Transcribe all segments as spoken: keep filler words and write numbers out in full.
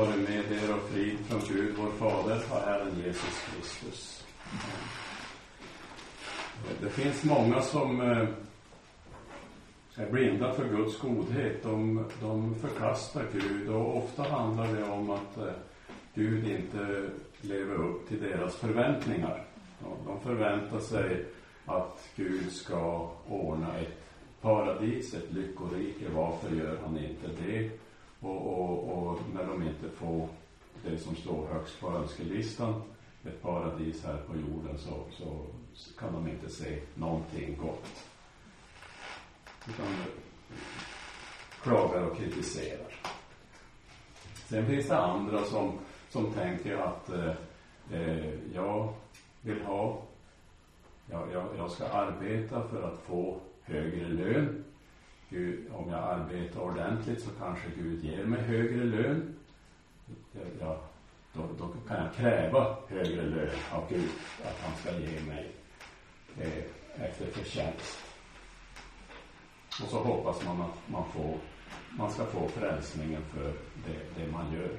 vare med er och frid från Gud, vår Fader, och Herren Jesus Kristus. Det finns många som eh, är blinda för Guds godhet. De, de förkastar Gud, och ofta handlar det om att eh, Gud inte lever upp till deras förväntningar. De förväntar sig att Gud ska ordna ett paradis, ett lyckorike. Varför gör han inte det? Och, och, och när de inte får det som står högst på önskelistan, ett paradis här på jorden, så, så kan de inte se någonting gott. Utan klagar och kritiserar. Sen finns det andra som, som tänker att eh, jag vill ha, jag, jag, jag ska arbeta för att få högre lön. Gud, om jag arbetar ordentligt så kanske Gud ger mig högre lön. Jag, jag, då, då kan jag kräva högre lön av Gud, att han ska ge mig eh, efter förtjänst. Och så hoppas man att man, får, man ska få frälsningen för det, det man gör.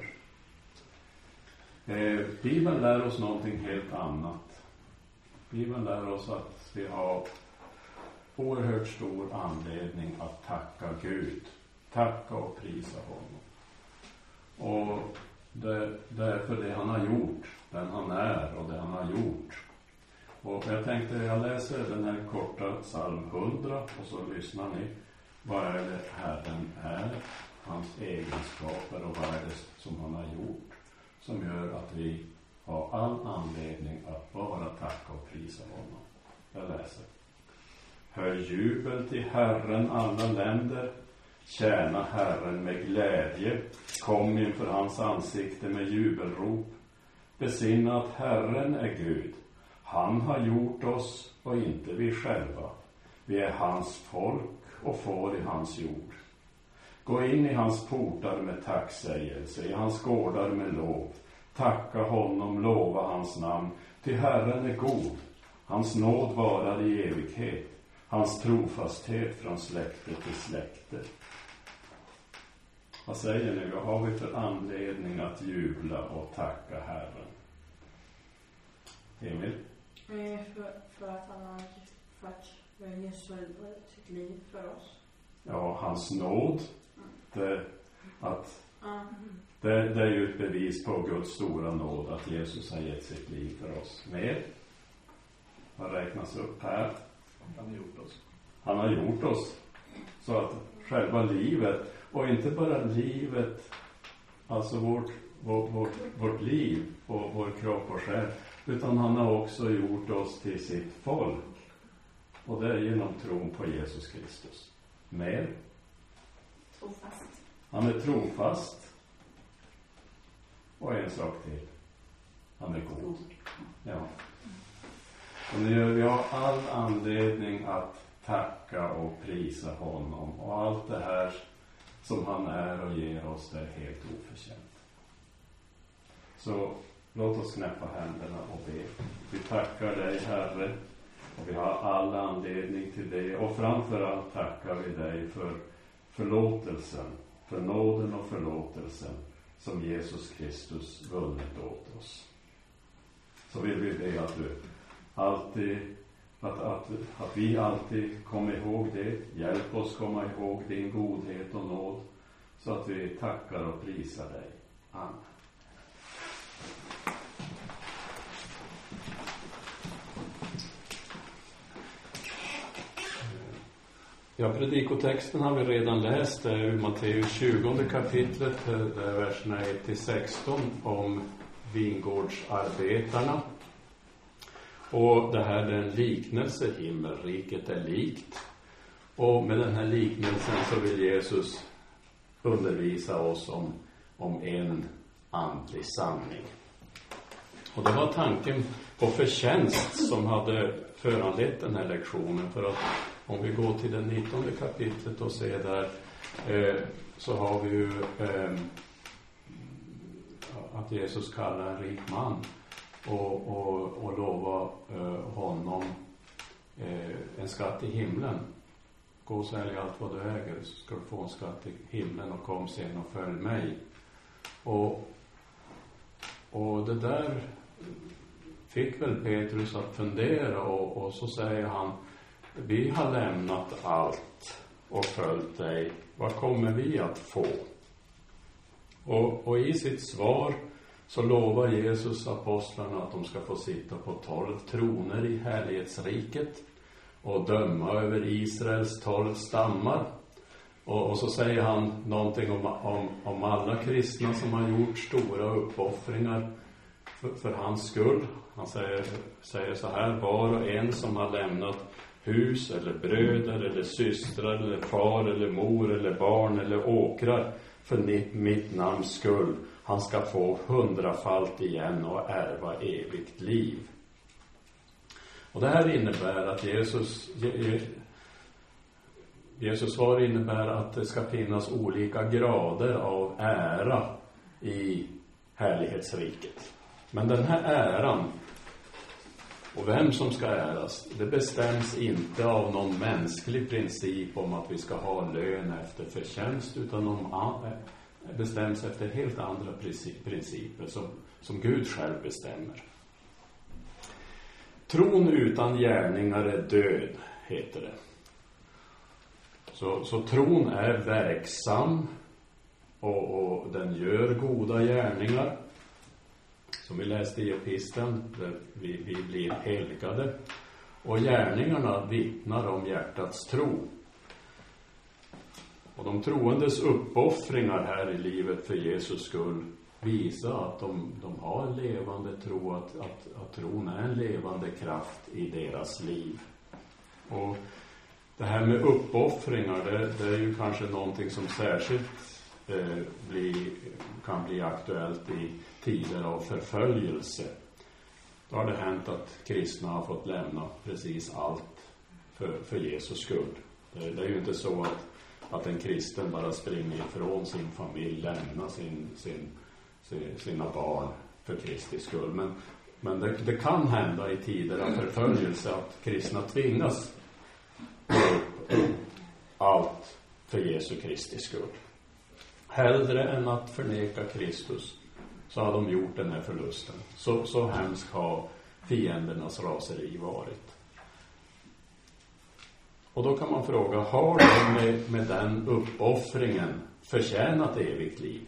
Eh, Bibeln lär oss någonting helt annat. Bibeln lär oss att vi har oerhört stor anledning att tacka Gud. Tacka och prisa honom. Och det, det är för det han har gjort, den han är och det han har gjort. Och jag tänkte, jag läser den här korta psalm hundra och så lyssnar ni. Vad är det Herren är, hans egenskaper, och vad är det som han har gjort som gör att vi har all anledning att bara tacka och prisa honom. Jag läser. Hör jubel till Herren alla länder. Tjäna Herren med glädje. Kom inför hans ansikte med jubelrop. Besinna att Herren är Gud. Han har gjort oss och inte vi själva. Vi är hans folk och får i hans jord. Gå in i hans portar med tacksägelse, i hans gårdar med lov. Tacka honom, lova hans namn. Till Herren är god. Hans nåd varar i evighet. Hans trofasthet från släkte till släkte. Vad säger ni? Vad har vi för anledning att jubla och tacka Herren? Emil? För, för att han har för att Jesus har gett sitt liv för oss. Ja, hans nåd. Det, att, det, det är ju ett bevis på Guds stora nåd att Jesus har gett sitt liv för oss. Mer? Vad räknas upp här? Han har gjort oss. Han har gjort oss. Så att själva livet, och inte bara livet, alltså vårt, vårt, vårt, vårt liv och vår kropp och själ, utan han har också gjort oss till sitt folk. Och det är genom tron på Jesus Kristus. Mer? Trofast. Han är trofast. Och en sak till. Han är god. Ja. Och nu, vi har all anledning att tacka och prisa honom. Och allt det här som han är och ger oss, det är helt oförtjänt. Så låt oss knäppa händerna och be. Vi tackar dig, Herre. Och vi har all anledning till det. Och framförallt tackar vi dig för förlåtelsen. För nåden och förlåtelsen som Jesus Kristus vunnit åt oss. Så vill vi be att du alltid, att, att, att vi alltid kommer ihåg det. Hjälp oss komma ihåg din godhet och nåd. Så att vi tackar och prisar dig. Amen. Ja, predikotexten har vi redan läst. Det är Matteus tjugonde kapitlet, det är verserna ett till sexton om vingårdsarbetarna. Och det här är en liknelse, himmelriket är likt. Och med den här liknelsen så vill Jesus undervisa oss om, om en andlig sanning. Och det var tanken på förtjänst som hade föranlett den här lektionen. För att om vi går till det nittonde kapitlet och ser där, eh, så har vi ju eh, att Jesus kallar en rik man och, och, och lovar eh, honom eh, en skatt i himlen. Gå och sälj allt vad du äger så ska du få en skatt i himlen och kom sen och följ mig. Och, och det där fick väl Petrus att fundera, och, och så säger han: vi har lämnat allt och följt dig. Vad kommer vi att få? Och, och i sitt svar så lovar Jesus apostlarna att de ska få sitta på tolv troner i härlighetsriket och döma över Israels tolv stammar. Och, och så säger han någonting om, om, om alla kristna som har gjort stora uppoffringar för, för hans skull. Han säger, säger så här: var och en som har lämnat hus eller bröder eller systrar eller far eller mor eller barn eller åkrar för mitt namns skull, han ska få hundrafalt igen och ärva evigt liv. Och det här innebär att Jesus Jesus svar innebär att det ska finnas olika grader av ära i härlighetsriket. Men den här äran och vem som ska äras, det bestäms inte av någon mänsklig princip om att vi ska ha lön efter förtjänst, utan om, bestäms efter helt andra principer som, som Gud själv bestämmer. Tron utan gärningar är död, heter det. Så, så tron är verksam och, och den gör goda gärningar. Som vi läste i episteln, där vi, vi blir helgade. Och gärningarna vittnar om hjärtats tro. Och de troendes uppoffringar här i livet för Jesus skull visar att de, de har en levande tro, att, att, att tron är en levande kraft i deras liv. Och det här med uppoffringar, det, det är ju kanske någonting som särskilt eh, blir, kan bli aktuellt i tider av förföljelse. Då har det hänt att kristna har fått lämna precis allt för, för Jesus skull. Det, det är ju inte så att, att en kristen bara springer ifrån sin familj, lämnar sin, sin, sin, sina barn för Kristi skull. Men, men det, det kan hända i tider av förföljelse att kristna tvingas allt för Jesu Kristi skull. Hellre än att förneka Kristus så har de gjort den här förlusten. Så, så hemskt har fiendernas raseri varit. Och då kan man fråga, har de med, med den uppoffringen förtjänat evigt liv?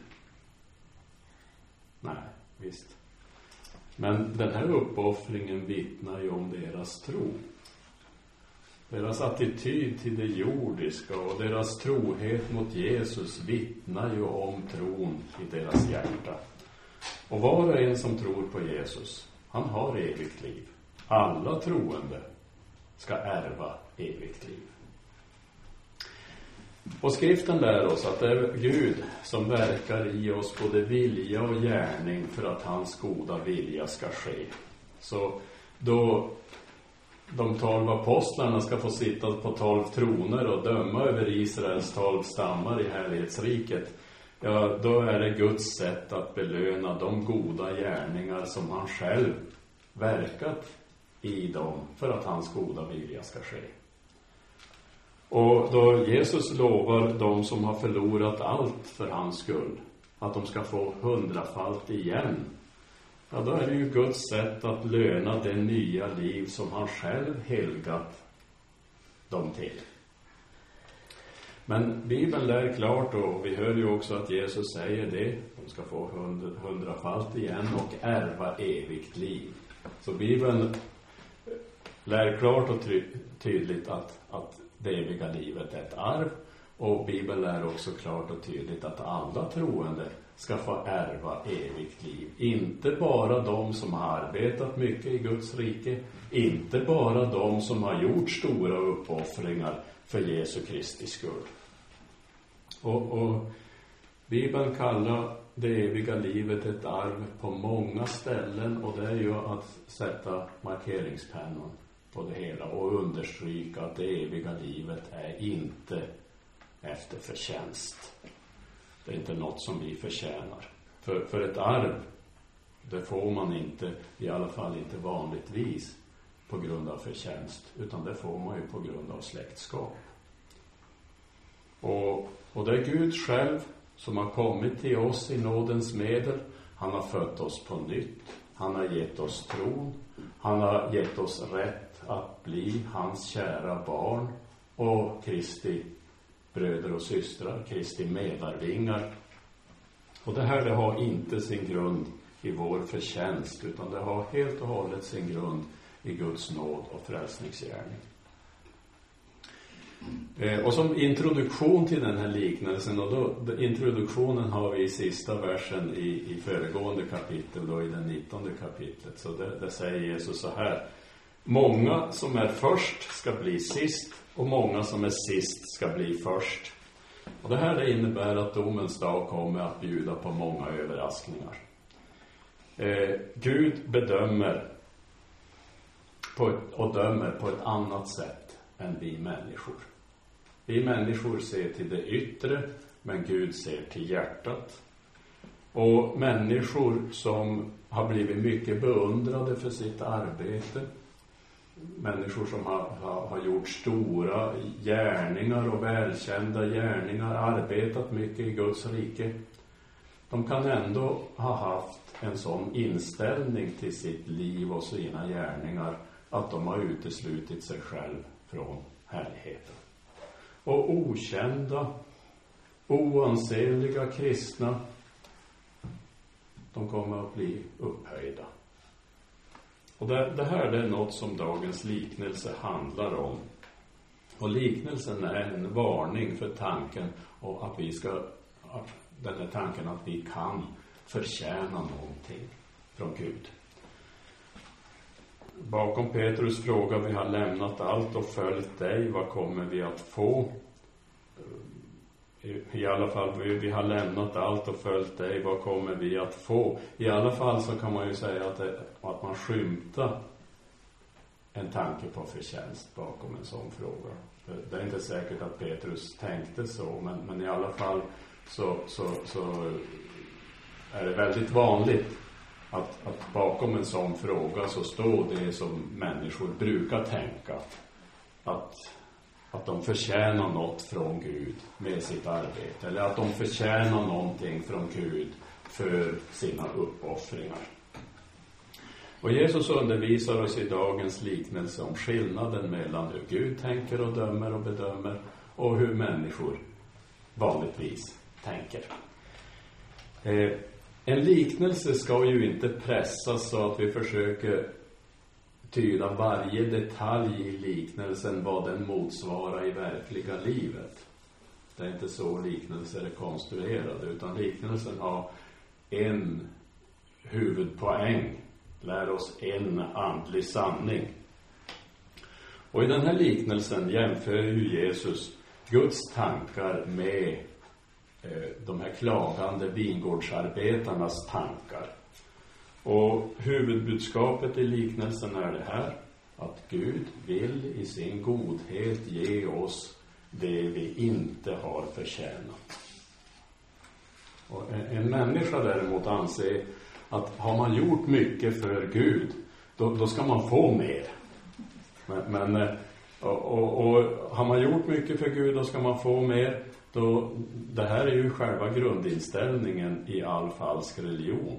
Nej, visst. Men den här uppoffringen vittnar ju om deras tro. Deras attityd till det jordiska och deras trohet mot Jesus vittnar ju om tron i deras hjärta. Och var och en som tror på Jesus, han har evigt liv. Alla troende ska ärva evigt liv. Och skriften lär oss att det är Gud som verkar i oss både vilja och gärning för att hans goda vilja ska ske. Så då de tolv apostlarna ska få sitta på tolv troner och döma över Israels tolv stammar i härlighetsriket, ja, då är det Guds sätt att belöna de goda gärningar som han själv verkat i dem för att hans goda vilja ska ske. Och då Jesus lovar de som har förlorat allt för hans skull att de ska få hundrafalt igen, ja, då är det ju Guds sätt att löna det nya liv som han själv helgat dem till. Men Bibeln lär klart, och vi hör ju också att Jesus säger det, de ska få hundra, hundrafalt igen och ärva evigt liv. Så Bibeln lär klart och ty- tydligt att, att det eviga livet är ett arv. Och Bibeln lär också klart och tydligt att alla troende ska få ärva evigt liv. Inte bara de som har arbetat mycket i Guds rike. Inte bara de som har gjort stora uppoffringar för Jesu Kristi skull. Och, och Bibeln kallar det eviga livet ett arv på många ställen. Och det är ju att sätta markeringspennan på det hela och understryka att det eviga livet är inte efter förtjänst. Det är inte något som vi förtjänar. För, för ett arv, det får man inte, i alla fall inte vanligtvis, på grund av förtjänst. Utan det får man ju på grund av släktskap. Och, och det är Gud själv som har kommit till oss i nådens medel. Han har fött oss på nytt. Han har gett oss tron. Han har gett oss rätt att bli hans kära barn och Kristi bröder och systrar, Kristi medarvingar. Och det här det har inte sin grund i vår förtjänst, utan det har helt och hållet sin grund i Guds nåd och frälsningsgärning. Eh, och som introduktion till den här liknelsen, och då, introduktionen har vi i sista versen i, i föregående kapitel, då i den nittonde kapitlet. Så det, det säger Jesus så här: många som är först ska bli sist, och många som är sist ska bli först. Och det här det innebär att domens dag kommer att bjuda på många överraskningar. Eh, Gud bedömer på ett, och dömer på ett annat sätt än vi människor. Vi människor ser till det yttre, men Gud ser till hjärtat. Och människor som har blivit mycket beundrade för sitt arbete, människor som har, har, har gjort stora gärningar och välkända gärningar, arbetat mycket i Guds rike, de kan ändå ha haft en sån inställning till sitt liv och sina gärningar att de har uteslutit sig själv från härligheten. Och okända, oansenliga kristna, de kommer att bli upphöjda. Och det, det här det är något som dagens liknelse handlar om. Och liknelsen är en varning för tanken och att vi ska, den här tanken att vi kan förtjäna någonting från Gud. Bakom Petrus fråga: vi har lämnat allt och följt dig, vad kommer vi att få? I alla fall, vi, vi har lämnat allt och följt dig, vad kommer vi att få? I alla fall så kan man ju säga att, det, att man skymtar en tanke på förtjänst bakom en sån fråga. Det, det är inte säkert att Petrus tänkte så, men, men i alla fall så, så, så är det väldigt vanligt att, att bakom en sån fråga så står det som människor brukar tänka, att att de förtjänar något från Gud med sitt arbete, eller att de förtjänar någonting från Gud för sina uppoffringar. Och Jesus undervisar oss i dagens liknelse om skillnaden mellan hur Gud tänker och dömer och bedömer och hur människor vanligtvis tänker. Eh, en liknelse ska ju inte pressas så att vi försöker tyda varje detalj i liknelsen vad den motsvarar i verkliga livet. Det är inte så liknelser är konstruerade, utan liknelsen har en huvudpoäng. Lär oss en andlig sanning. Och i den här liknelsen jämför ju Jesus Guds tankar med eh, de här klagande vingårdsarbetarnas tankar. Och huvudbudskapet i liknelsen är det här: att Gud vill i sin godhet ge oss det vi inte har förtjänat. Och en, en människa däremot anser att har man gjort mycket för Gud, då, då ska man få mer. Men, men och, och, och har man gjort mycket för Gud, då ska man få mer. Då, det här är ju själva grundinställningen i all falsk religion.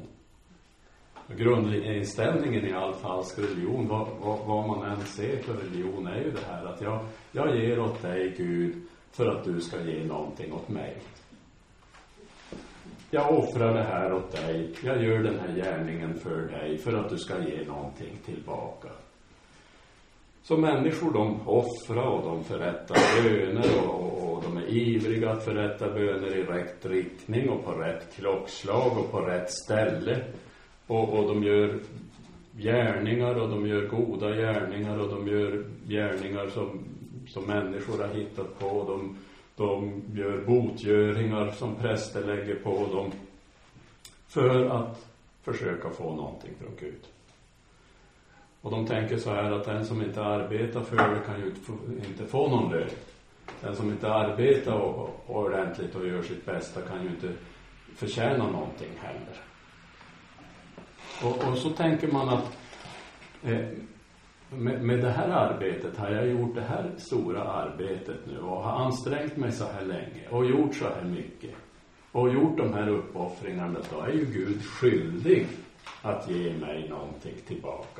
Grundinställningen i all falsk religion, vad, vad, vad man än ser för religion, är ju det här att jag, jag ger åt dig, Gud, för att du ska ge någonting åt mig. Jag offrar det här åt dig, jag gör den här gärningen för dig för att du ska ge någonting tillbaka. Så människor, de offrar och de förrättar böner och, och, och de är ivriga att förrätta böner i rätt riktning och på rätt klockslag och på rätt ställe. Och, och de gör gärningar och de gör goda gärningar och de gör gärningar som, som människor har hittat på. De, de gör botgöringar som präster lägger på dem för att försöka få någonting från Gud. Och de tänker så här att den som inte arbetar för det kan ju inte få någon lön. Den som inte arbetar och, och ordentligt och gör sitt bästa kan ju inte förtjäna någonting heller. Och, och så tänker man att eh, med, med det här arbetet har jag gjort det här stora arbetet nu och har ansträngt mig så här länge och gjort så här mycket. och gjort de här uppoffringarna, då är ju Gud skyldig att ge mig någonting tillbaka.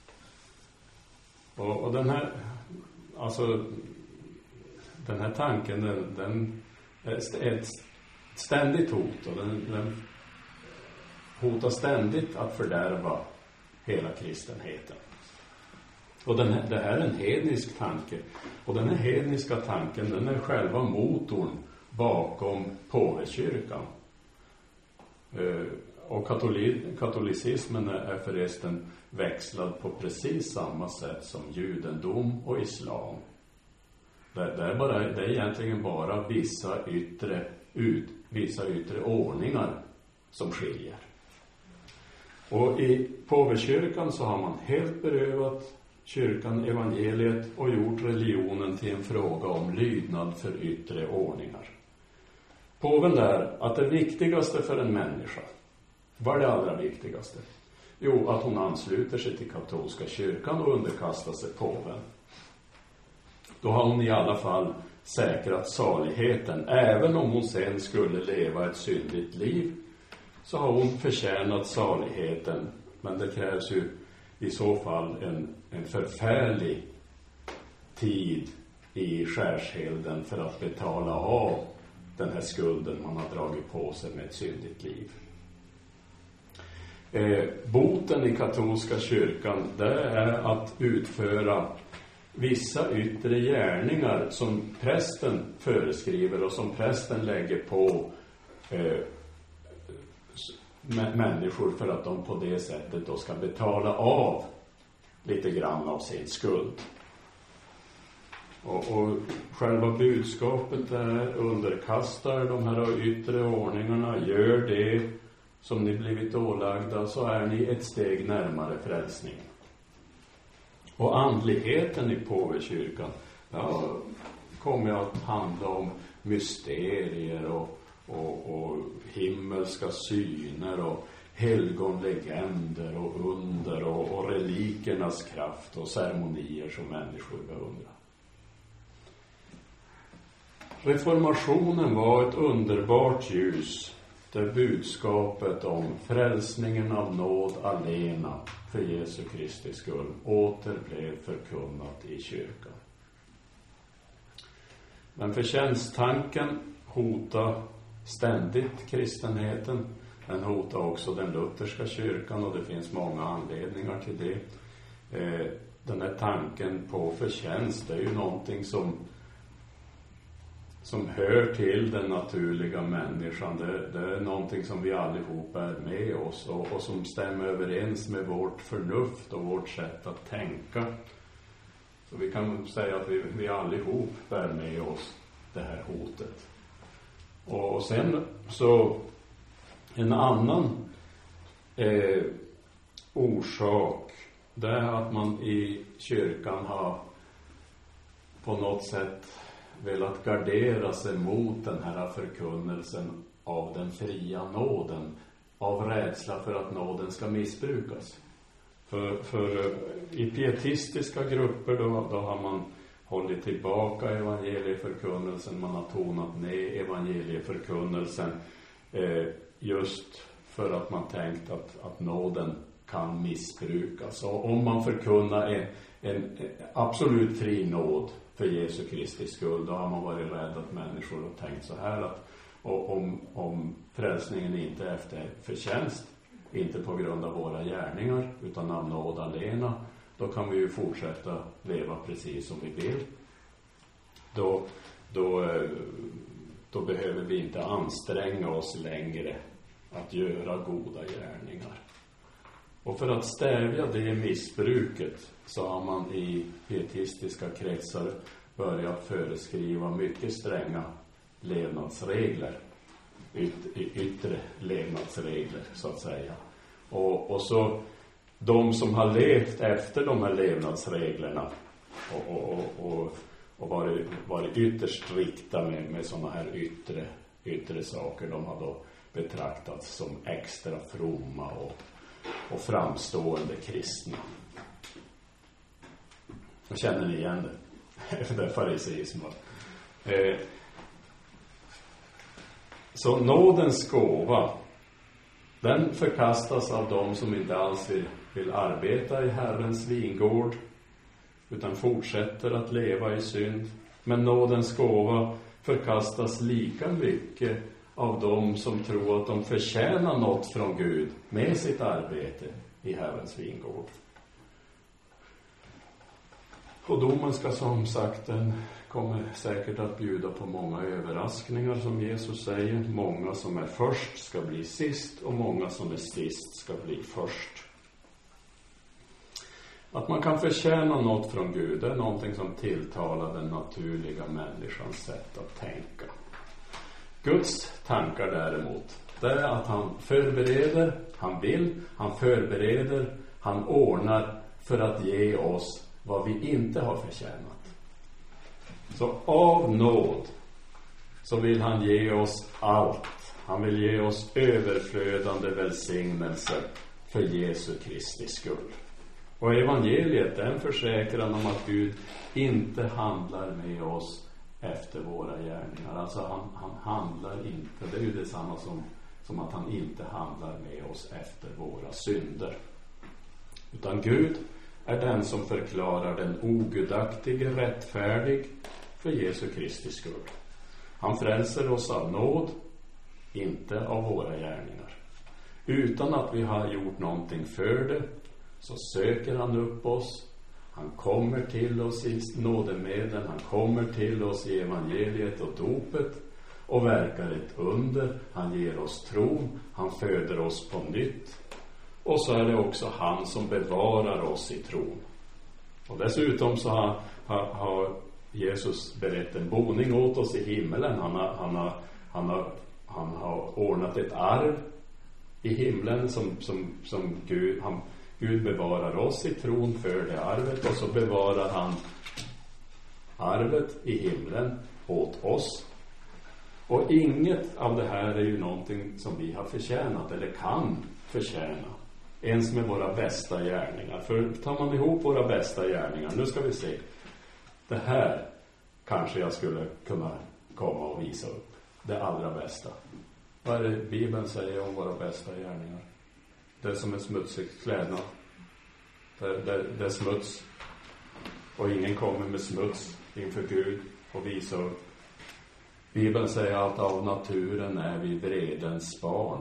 Och, och den här alltså den här tanken den, den är ett ständigt hot, och den, den hotar ständigt att fördärva hela kristenheten. Och den, det här är en hednisk tanke, och den här hedniska tanken, den är själva motorn bakom påvekyrkan. Uh, och katoli, katolicismen är förresten växlad på precis samma sätt som judendom och islam. Det, det, är, bara, det är egentligen bara vissa yttre, ut, vissa yttre ordningar som skiljer. Och i påvekyrkan så har man helt berövat kyrkan evangeliet och gjort religionen till en fråga om lydnad för yttre ordningar. Påven lär att det viktigaste för en människa, vad är det allra viktigaste? Jo, att hon ansluter sig till katolska kyrkan och underkastar sig påven. Då har hon i alla fall säkrat saligheten. Även om hon sen skulle leva ett syndigt liv, så har hon förtjänat saligheten. Men det krävs ju i så fall en, en förfärlig tid i skärshelden för att betala av den här skulden man har dragit på sig med ett syndigt liv. Eh, boten i katolska kyrkan, det är att utföra vissa yttre gärningar som prästen föreskriver och som prästen lägger på eh, människor för att de på det sättet då ska betala av lite grann av sin skuld. Och, och själva budskapet är: underkastar de här yttre ordningarna, gör det som ni blivit ålagda, så är ni ett steg närmare frälsning. Och andligheten i påvekyrkan, ja, kommer att handla om mysterier och, och, och himmelska syner och helgonlegender och under och, och relikernas kraft och ceremonier som människor beundrar. Reformationen var ett underbart ljus där budskapet om frälsningen av nåd alena för Jesu Kristi skull åter blev förkunnat i kyrkan. Men förtjänsttanken hotar ständigt kristenheten. Den hotar också den lutherska kyrkan, och det finns många anledningar till det. Eh, den här tanken på förtjänst är ju någonting som som hör till den naturliga människan. Det, det är någonting som vi allihop är med oss och, och som stämmer överens med vårt förnuft och vårt sätt att tänka. Så vi kan säga att vi, vi allihop bär med oss det här hotet. Och, och sen så en annan eh, orsak, det är att man i kyrkan har på något sätt velat gardera sig mot den här förkunnelsen av den fria nåden, av rädsla för att nåden ska missbrukas. För, för i pietistiska grupper då, då har man hållit tillbaka evangelieförkunnelsen, man har tonat ner evangelieförkunnelsen eh, just för att man tänkt att, att nåden kan missbrukas. Och om man förkunnar en, en absolut fri nåd för Jesu Kristi skull, då har man varit rädd att människor har tänkt så här att och om, om frälsningen inte är efter förtjänst, inte på grund av våra gärningar utan av nåd alena, då kan vi ju fortsätta leva precis som vi vill. Då, då, då behöver vi inte anstränga oss längre att göra goda gärningar. Och för att stävja det missbruket så har man i pietistiska kretsar börjat föreskriva mycket stränga levnadsregler, yt, yttre levnadsregler så att säga. Och, och så de som har levt efter de här levnadsreglerna och, och, och, och, och varit, varit ytterst strikta med, med sådana här yttre, yttre saker, de har då betraktats som extra fromma och, och framstående kristna. Känner ni igen det? Det är fariseism. Eh, Så nådens gåva, den förkastas av dem som inte alls vill, vill arbeta i Herrens vingård, utan fortsätter att leva i synd. Men nådens gåva förkastas lika mycket av dem som tror att de förtjänar något från Gud med sitt arbete i Herrens vingård. Och domen ska som sagt, den kommer säkert att bjuda på många överraskningar, som Jesus säger. Många som är först ska bli sist, och många som är sist ska bli först. Att man kan förtjäna något från Gud är någonting som tilltalar den naturliga människans sätt att tänka. Guds tankar däremot, det är att han förbereder, han vill, han förbereder, han ordnar för att ge oss vad vi inte har förtjänat. Så av nåd så vill han ge oss allt. Han vill ge oss överflödande välsignelser för Jesu Kristi skull. Och evangeliet är en försäkran om att Gud inte handlar med oss efter våra gärningar. Alltså han, han handlar inte, det är ju detsamma som, som att han inte handlar med oss efter våra synder. Utan Gud är den som förklarar den ogudaktige rättfärdig för Jesu Kristi skull. Han frälser oss av nåd, inte av våra gärningar. Utan att vi har gjort någonting för det, så söker han upp oss. Han kommer till oss i nådemedlen, han kommer till oss i evangeliet och dopet och verkar ett under. Han ger oss tron, han föder oss på nytt. Och så är det också han som bevarar oss i tron. Och dessutom så har, har, har Jesus berett en boning åt oss i himmelen. Han har, han har, han har, han har ordnat ett arv i himlen som, som, som Gud, han, Gud bevarar oss i tron för det arvet. Och så bevarar han arvet i himlen åt oss. Och inget av det här är ju någonting som vi har förtjänat eller kan förtjäna. Ens med våra bästa gärningar. För tar man ihop våra bästa gärningar, nu ska vi se. Det här kanske jag skulle kunna komma och visa upp. Det allra bästa. Vad är det Bibeln säger om våra bästa gärningar? Det som är smutsigt klädnad. Det, det, det är smuts. Och ingen kommer med smuts inför Gud och visa upp. Bibeln säger att av naturen är vi vredens barn.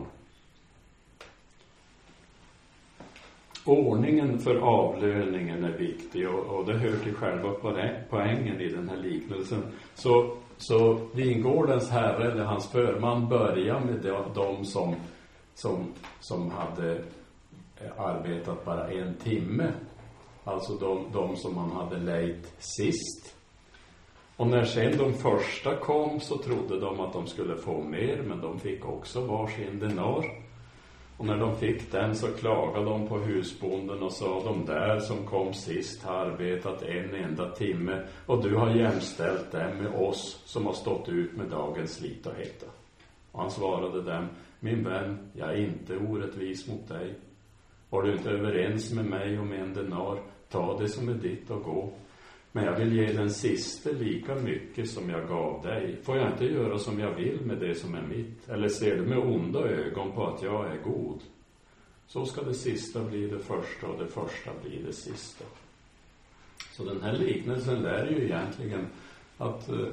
Ordningen för avlöningen är viktig, och, och det hör till själva poängen i den här liknelsen. Så, så vingårdens herre eller hans förman börjar med de, de som, som, som hade arbetat bara en timme. Alltså de, de som han hade lejt sist. Och när sen de första kom så trodde de att de skulle få mer, men de fick också varsin denar. Och när de fick den så klagade de på husbonden och sa: de där som kom sist har arbetat en enda timme, och du har jämställt dem med oss som har stått ut med dagens slit och hetta. Och han svarade dem: min vän, jag är inte orättvis mot dig. Var du inte överens med mig om en denar, ta det som är ditt och gå. Men jag vill ge den siste lika mycket som jag gav dig. Får jag inte göra som jag vill med det som är mitt? Eller ser du med onda ögon på att jag är god? Så ska det sista bli det första och det första bli det sista. Så den här liknelsen lär ju egentligen att uh,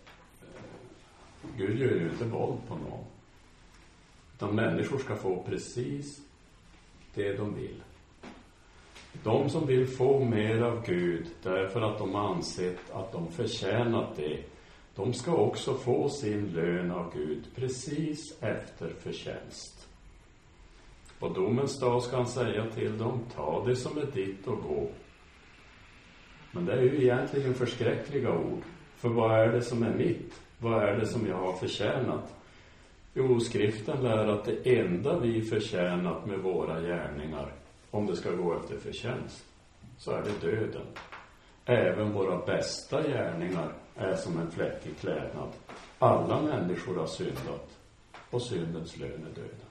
Gud gör ju inte våld på någon. Utan människor ska få precis det de vill. De som vill få mer av Gud därför att de ansett att de förtjänat det, de ska också få sin lön av Gud precis efter förtjänst. På domens dag ska han säga till dem: ta det som är ditt och gå. Men det är ju egentligen förskräckliga ord. För vad är det som är mitt? Vad är det som jag har förtjänat? Jo, skriften lär att det enda vi förtjänat med våra gärningar, om det ska gå efter förtjänst, så är det döden. Även våra bästa gärningar är som en fläck i klädnad. Alla människor har syndat, och syndens lön är döden.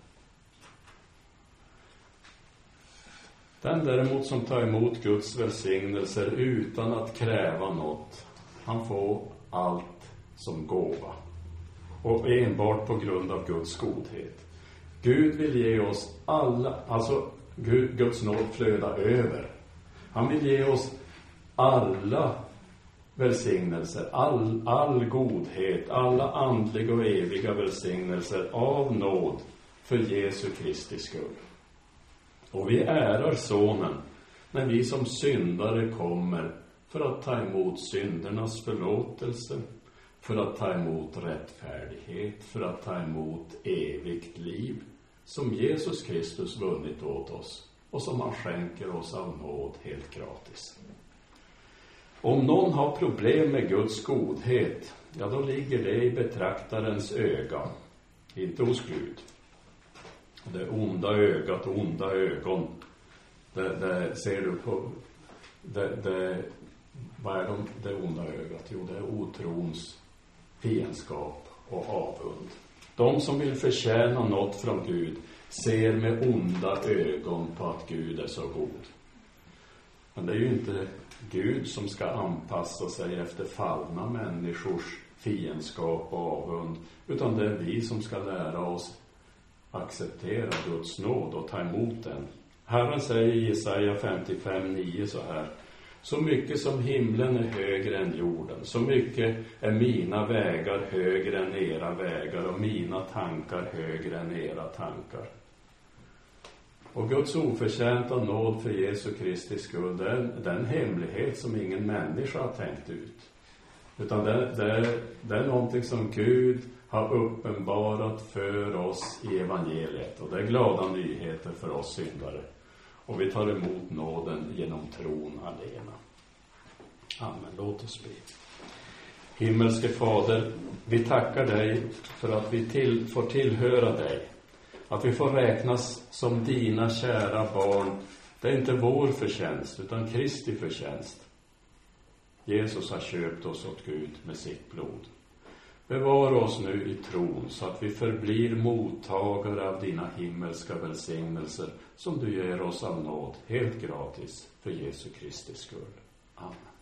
Den däremot som tar emot Guds välsignelser utan att kräva något, han får allt som gåva. och enbart på grund av Guds godhet. Gud vill ge oss alla, alltså Gud, Guds nåd flöda över. Han vill ge oss alla välsignelser, all, all godhet, alla andliga och eviga välsignelser av nåd för Jesu Kristi skull. Och vi ärar sonen när vi som syndare kommer för att ta emot syndernas förlåtelse, för att ta emot rättfärdighet, för att ta emot evigt liv som Jesus Kristus vunnit åt oss och som han skänker oss av nåd helt gratis. Om någon har problem med Guds godhet, ja då ligger det i betraktarens öga, inte hos Gud. Det onda ögat, onda ögon, det, det ser du på, det, det, vad är de, det onda ögat? Jo, det är otrons fiendskap och avund. De som vill förtjäna något från Gud ser med onda ögon på att Gud är så god. Men det är ju inte Gud som ska anpassa sig efter fallna människors fiendskap och avund, utan det är vi som ska lära oss acceptera Guds nåd och ta emot den. Herren säger i Jesaja femtiofem nio så här: så mycket som himlen är högre än jorden, så mycket är mina vägar högre än era vägar och mina tankar högre än era tankar. Och Guds oförtjänta nåd för Jesu Kristi skull, det är, det är en hemlighet som ingen människa har tänkt ut. Utan det, det, är, det är någonting som Gud har uppenbarat för oss i evangeliet. Och det är glada nyheter för oss syndare. Och vi tar emot nåden genom tron alena. Amen. Låt oss be. Himmelske Fader, vi tackar dig för att vi till, får tillhöra dig. Att vi får räknas som dina kära barn. Det är inte vår förtjänst utan Kristi förtjänst. Jesus har köpt oss åt Gud med sitt blod. Bevara oss nu i tron så att vi förblir mottagare av dina himmelska välsignelser som du ger oss av nåd helt gratis för Jesu Kristi skull. Amen.